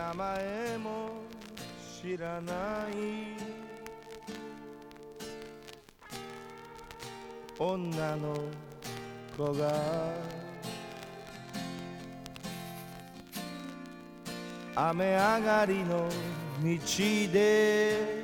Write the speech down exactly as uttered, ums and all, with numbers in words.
名前も知らない女の子が雨上がりの道で